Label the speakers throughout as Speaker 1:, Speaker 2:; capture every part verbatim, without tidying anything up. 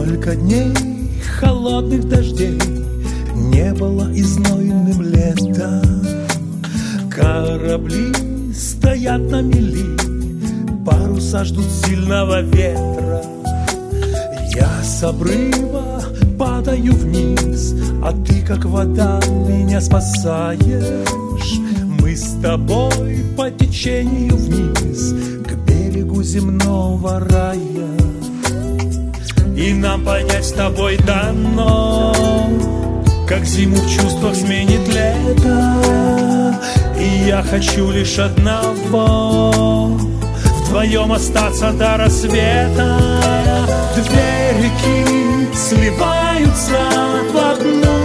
Speaker 1: Столько дней холодных дождей не было и знойным летом. Корабли стоят на мели, паруса ждут сильного ветра. Я с обрыва падаю вниз, а ты, как вода, меня спасаешь. Мы с тобой по течению вниз к берегу земного рая. И нам понять с тобой дано, как зиму в чувствах сменит лето. И я хочу лишь одного — вдвоем остаться до рассвета. Две реки сливаются в одну,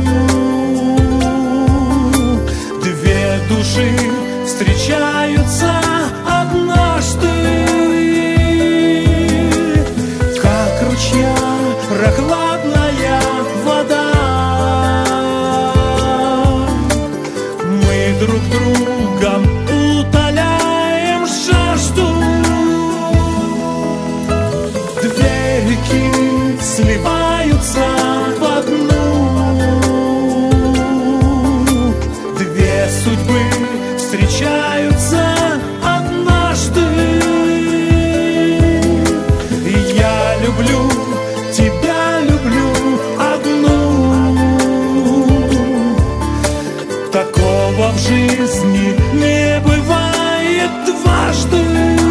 Speaker 1: две души встречаются однажды. Как ручья прохладная вода, мы друг другом утоляем жажду. Две реки сливаются в одну, две судьбы встречаются однажды. И я люблю, тебя люблю одну. Такого в жизни не бывает дважды.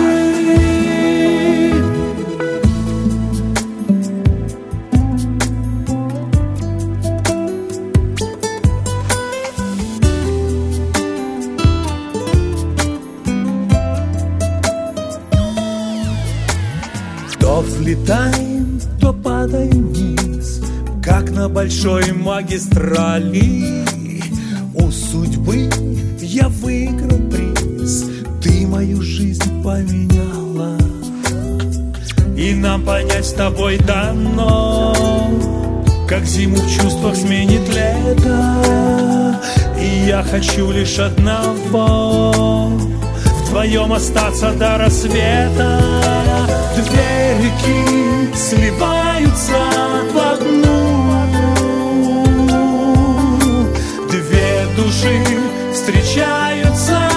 Speaker 1: То взлетаем, то падаем вниз, как на большой магистрали. У судьбы я выиграл приз, ты мою жизнь поменяла. И нам понять с тобой дано, как зиму в чувствах сменит лето. И я хочу лишь одного — вдвоем остаться до рассвета. Две реки сливаются в одну, две души встречаются